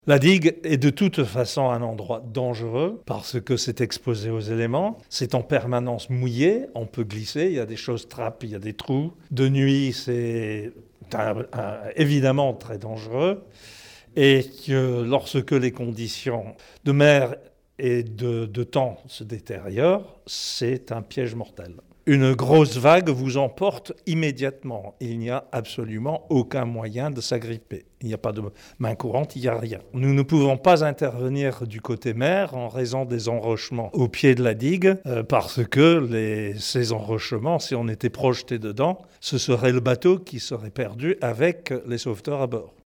La digue est de toute façon un endroit dangereux parce que c'est exposé aux éléments, c'est en permanence mouillé, on peut glisser, il y a des choses trappes, il y a des trous. De nuit, c'est évidemment très dangereux et que lorsque les conditions de mer et de temps se détériorent, c'est un piège mortel. Une grosse vague vous emporte immédiatement. Il n'y a absolument aucun moyen de s'agripper. Il n'y a pas de main courante, il n'y a rien. Nous ne pouvons pas intervenir du côté mer en raison des enrochements au pied de la digue, parce que ces enrochements, si on était projeté dedans, ce serait le bateau qui serait perdu avec les sauveteurs à bord.